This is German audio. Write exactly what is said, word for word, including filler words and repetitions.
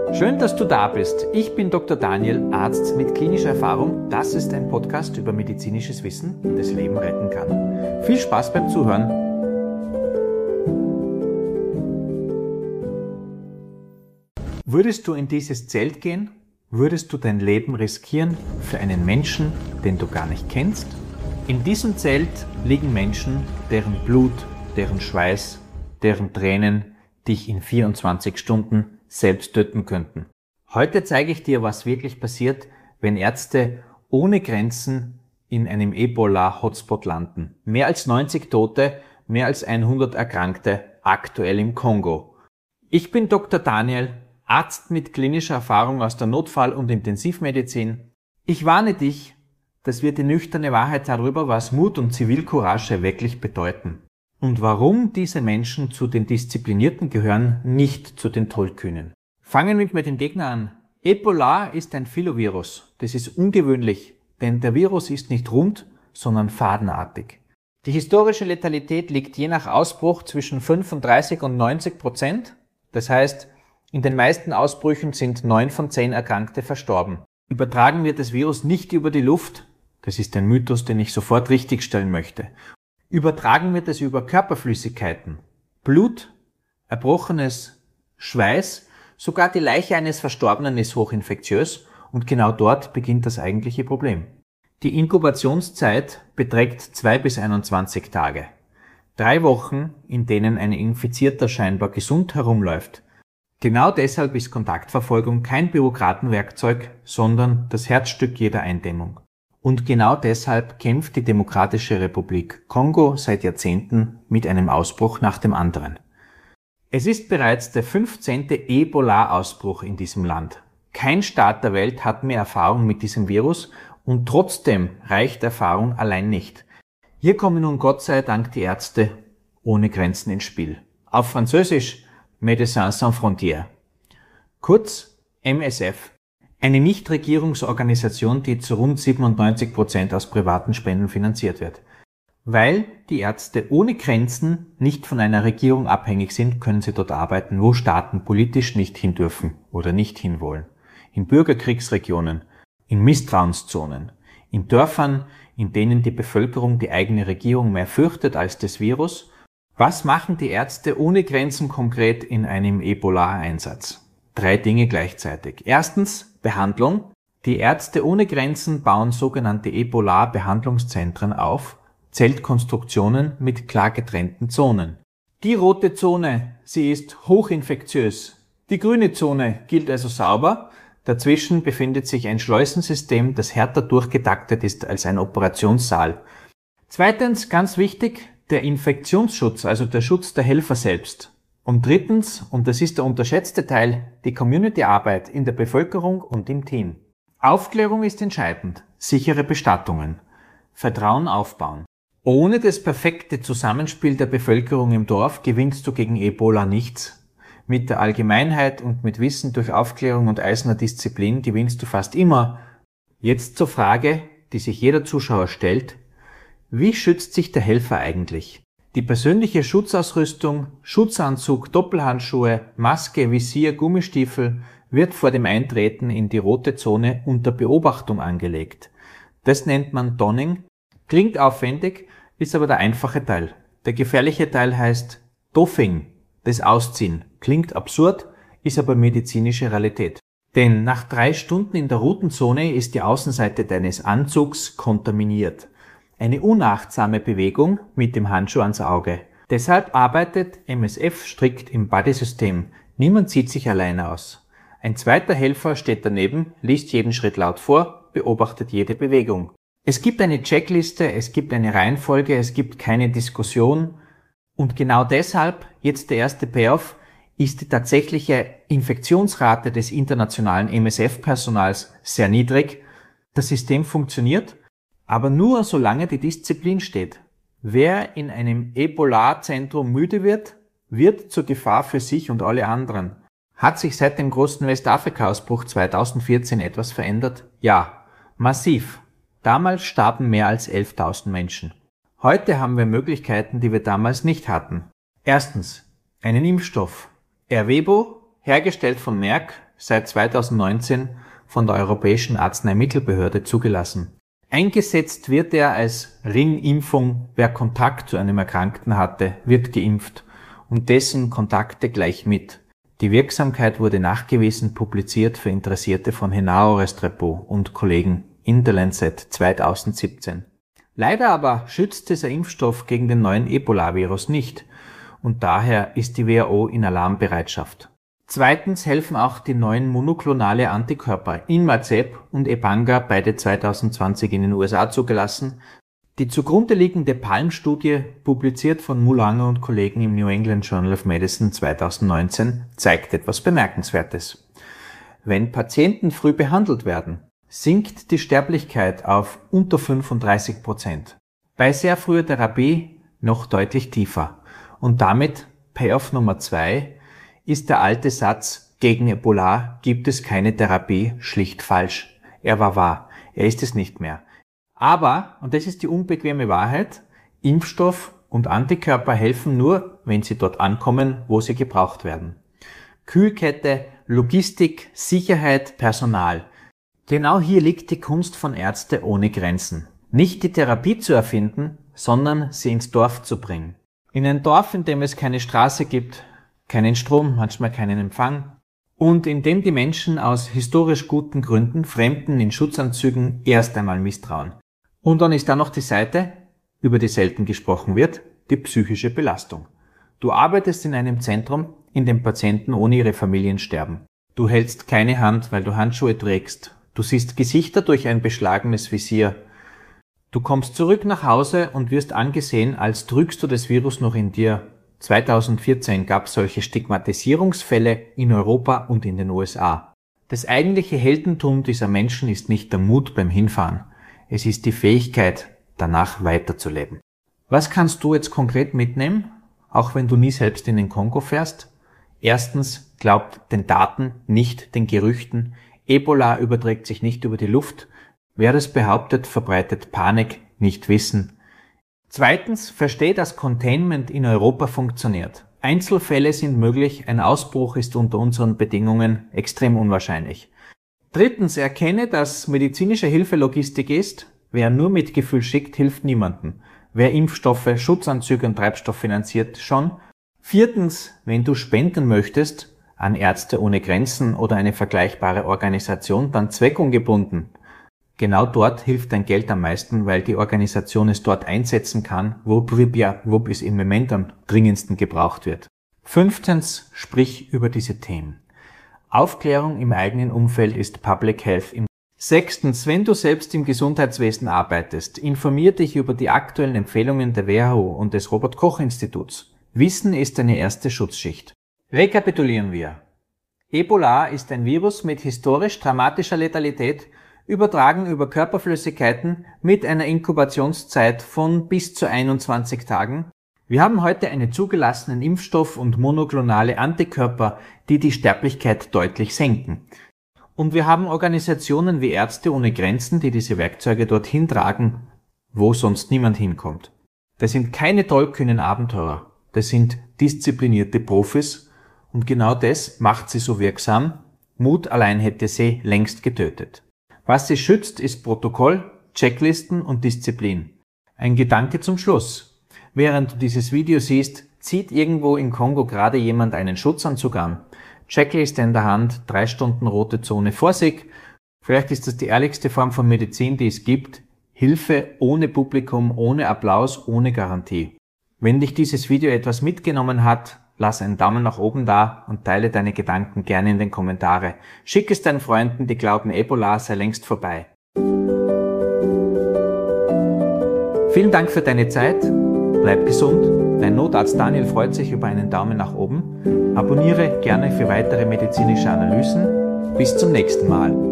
Schön, dass du da bist. Ich bin Doktor Daniel, Arzt mit klinischer Erfahrung. Das ist ein Podcast über medizinisches Wissen, das Leben retten kann. Viel Spaß beim Zuhören. Würdest du in dieses Zelt gehen? Würdest du dein Leben riskieren für einen Menschen, den du gar nicht kennst? In diesem Zelt liegen Menschen, deren Blut, deren Schweiß, deren Tränen dich in vierundzwanzig Stunden selbst töten könnten. Heute zeige ich dir, was wirklich passiert, wenn Ärzte ohne Grenzen in einem Ebola-Hotspot landen. Mehr als neunzig Tote, mehr als hundert Erkrankte aktuell im Kongo. Ich bin Doktor Daniel, Arzt mit klinischer Erfahrung aus der Notfall- und Intensivmedizin. Ich warne dich, dass wir die nüchterne Wahrheit darüber, was Mut und Zivilcourage wirklich bedeuten. Und warum diese Menschen zu den Disziplinierten gehören, nicht zu den Tollkühnen. Fangen wir mit dem Gegner an. Ebola ist ein Filovirus. Das ist ungewöhnlich, denn der Virus ist nicht rund, sondern fadenartig. Die historische Letalität liegt je nach Ausbruch zwischen fünfunddreißig und neunzig Prozent. Das heißt, in den meisten Ausbrüchen sind neun von zehn Erkrankte verstorben. Übertragen wird das Virus nicht über die Luft. Das ist ein Mythos, den ich sofort richtigstellen möchte. Übertragen wird es über Körperflüssigkeiten, Blut, Erbrochenes, Schweiß, sogar die Leiche eines Verstorbenen ist hochinfektiös und genau dort beginnt das eigentliche Problem. Die Inkubationszeit beträgt zwei bis einundzwanzig Tage. Drei Wochen, in denen ein Infizierter scheinbar gesund herumläuft. Genau deshalb ist Kontaktverfolgung kein Bürokratenwerkzeug, sondern das Herzstück jeder Eindämmung. Und genau deshalb kämpft die Demokratische Republik Kongo seit Jahrzehnten mit einem Ausbruch nach dem anderen. Es ist bereits der fünfzehnte Ebola-Ausbruch in diesem Land. Kein Staat der Welt hat mehr Erfahrung mit diesem Virus und trotzdem reicht Erfahrung allein nicht. Hier kommen nun Gott sei Dank die Ärzte ohne Grenzen ins Spiel. Auf Französisch Médecins Sans Frontières. Kurz M S F. Eine Nichtregierungsorganisation, die zu rund siebenundneunzig Prozent aus privaten Spenden finanziert wird. Weil die Ärzte ohne Grenzen nicht von einer Regierung abhängig sind, können sie dort arbeiten, wo Staaten politisch nicht hin dürfen oder nicht hinwollen. In Bürgerkriegsregionen, in Misstrauenszonen, in Dörfern, in denen die Bevölkerung die eigene Regierung mehr fürchtet als das Virus. Was machen die Ärzte ohne Grenzen konkret in einem Ebola-Einsatz? Drei Dinge gleichzeitig. Erstens Behandlung. Die Ärzte ohne Grenzen bauen sogenannte Ebola-Behandlungszentren auf, Zeltkonstruktionen mit klar getrennten Zonen. Die rote Zone, sie ist hochinfektiös. Die grüne Zone gilt also sauber. Dazwischen befindet sich ein Schleusensystem, das härter durchgetaktet ist als ein Operationssaal. Zweitens, ganz wichtig, der Infektionsschutz, also der Schutz der Helfer selbst. Und drittens, und das ist der unterschätzte Teil, die Community-Arbeit in der Bevölkerung und im Team. Aufklärung ist entscheidend, sichere Bestattungen, Vertrauen aufbauen. Ohne das perfekte Zusammenspiel der Bevölkerung im Dorf gewinnst du gegen Ebola nichts. Mit der Allgemeinheit und mit Wissen durch Aufklärung und eiserner Disziplin gewinnst du fast immer. Jetzt zur Frage, die sich jeder Zuschauer stellt: Wie schützt sich der Helfer eigentlich? Die persönliche Schutzausrüstung, Schutzanzug, Doppelhandschuhe, Maske, Visier, Gummistiefel wird vor dem Eintreten in die rote Zone unter Beobachtung angelegt. Das nennt man Donning. Klingt aufwendig, ist aber der einfache Teil. Der gefährliche Teil heißt Doffing, das Ausziehen. Klingt absurd, ist aber medizinische Realität. Denn nach drei Stunden in der roten Zone ist die Außenseite deines Anzugs kontaminiert. Eine unachtsame Bewegung mit dem Handschuh ans Auge. Deshalb arbeitet M S F strikt im Buddy-System. Niemand zieht sich alleine aus. Ein zweiter Helfer steht daneben, liest jeden Schritt laut vor, beobachtet jede Bewegung. Es gibt eine Checkliste, es gibt eine Reihenfolge, es gibt keine Diskussion. Und genau deshalb, jetzt der erste Payoff, ist die tatsächliche Infektionsrate des internationalen M S F-Personals sehr niedrig. Das System funktioniert, aber nur solange die Disziplin steht. Wer in einem Ebola-Zentrum müde wird, wird zur Gefahr für sich und alle anderen. Hat sich seit dem großen Westafrika-Ausbruch zweitausendvierzehn etwas verändert? Ja, massiv. Damals starben mehr als elftausend Menschen. Heute haben wir Möglichkeiten, die wir damals nicht hatten. Erstens, einen Impfstoff. Ervebo, hergestellt von Merck, seit zweitausendneunzehn von der Europäischen Arzneimittelbehörde zugelassen. Eingesetzt wird er als Ringimpfung. Wer Kontakt zu einem Erkrankten hatte, wird geimpft und dessen Kontakte gleich mit. Die Wirksamkeit wurde nachgewiesen, publiziert für Interessierte von Henao Restrepo und Kollegen in The Lancet zweitausendsiebzehn. Leider aber schützt dieser Impfstoff gegen den neuen Ebola-Virus nicht und daher ist die W H O in Alarmbereitschaft. Zweitens helfen auch die neuen monoklonale Antikörper Inmazeb und Ebanga, beide zweitausendzwanzig in den U S A zugelassen. Die zugrunde liegende Palm-Studie, publiziert von Mulange und Kollegen im New England Journal of Medicine zweitausendneunzehn, zeigt etwas Bemerkenswertes. Wenn Patienten früh behandelt werden, sinkt die Sterblichkeit auf unter fünfunddreißig Prozent. Bei sehr früher Therapie noch deutlich tiefer. Und damit Payoff Nummer zwei, ist der alte Satz, gegen Ebola gibt es keine Therapie, schlicht falsch. Er war wahr, er ist es nicht mehr. Aber, und das ist die unbequeme Wahrheit, Impfstoff und Antikörper helfen nur, wenn sie dort ankommen, wo sie gebraucht werden. Kühlkette, Logistik, Sicherheit, Personal. Genau hier liegt die Kunst von Ärzte ohne Grenzen. Nicht die Therapie zu erfinden, sondern sie ins Dorf zu bringen. In ein Dorf, in dem es keine Straße gibt, keinen Strom, manchmal keinen Empfang und in dem die Menschen aus historisch guten Gründen Fremden in Schutzanzügen erst einmal misstrauen. Und dann ist da noch die Seite, über die selten gesprochen wird, die psychische Belastung. Du arbeitest in einem Zentrum, in dem Patienten ohne ihre Familien sterben. Du hältst keine Hand, weil du Handschuhe trägst. Du siehst Gesichter durch ein beschlagenes Visier. Du kommst zurück nach Hause und wirst angesehen, als trügst du das Virus noch in dir. zweitausendvierzehn gab es solche Stigmatisierungsfälle in Europa und in den U S A. Das eigentliche Heldentum dieser Menschen ist nicht der Mut beim Hinfahren. Es ist die Fähigkeit, danach weiterzuleben. Was kannst du jetzt konkret mitnehmen, auch wenn du nie selbst in den Kongo fährst? Erstens, glaubt den Daten, nicht den Gerüchten. Ebola überträgt sich nicht über die Luft. Wer das behauptet, verbreitet Panik, nicht Wissen. Zweitens, verstehe, dass Containment in Europa funktioniert. Einzelfälle sind möglich, ein Ausbruch ist unter unseren Bedingungen extrem unwahrscheinlich. Drittens, erkenne, dass medizinische Hilfe Logistik ist. Wer nur Mitgefühl schickt, hilft niemandem. Wer Impfstoffe, Schutzanzüge und Treibstoff finanziert, schon. Viertens, wenn du spenden möchtest, an Ärzte ohne Grenzen oder eine vergleichbare Organisation, dann zweckungebunden. Genau dort hilft dein Geld am meisten, weil die Organisation es dort einsetzen kann, wo, ja, wo es im Moment am dringendsten gebraucht wird. Fünftens, sprich über diese Themen. Aufklärung im eigenen Umfeld ist Public Health. Sechstens, wenn du selbst im Gesundheitswesen arbeitest, informier dich über die aktuellen Empfehlungen der W H O und des Robert-Koch-Instituts. Wissen ist deine erste Schutzschicht. Rekapitulieren wir. Ebola ist ein Virus mit historisch dramatischer Letalität, übertragen über Körperflüssigkeiten mit einer Inkubationszeit von bis zu einundzwanzig Tagen. Wir haben heute einen zugelassenen Impfstoff und monoklonale Antikörper, die die Sterblichkeit deutlich senken. Und wir haben Organisationen wie Ärzte ohne Grenzen, die diese Werkzeuge dorthin tragen, wo sonst niemand hinkommt. Das sind keine tollkühnen Abenteurer, das sind disziplinierte Profis und genau das macht sie so wirksam. Mut allein hätte sie längst getötet. Was sie schützt, ist Protokoll, Checklisten und Disziplin. Ein Gedanke zum Schluss. Während du dieses Video siehst, zieht irgendwo im Kongo gerade jemand einen Schutzanzug an. Checkliste in der Hand, drei Stunden rote Zone Vorsicht. Vielleicht ist das die ehrlichste Form von Medizin, die es gibt. Hilfe ohne Publikum, ohne Applaus, ohne Garantie. Wenn dich dieses Video etwas mitgenommen hat, lass einen Daumen nach oben da und teile deine Gedanken gerne in den Kommentaren. Schick es deinen Freunden, die glauben, Ebola sei längst vorbei. Vielen Dank für deine Zeit. Bleib gesund. Dein Notarzt Daniel freut sich über einen Daumen nach oben. Abonniere gerne für weitere medizinische Analysen. Bis zum nächsten Mal.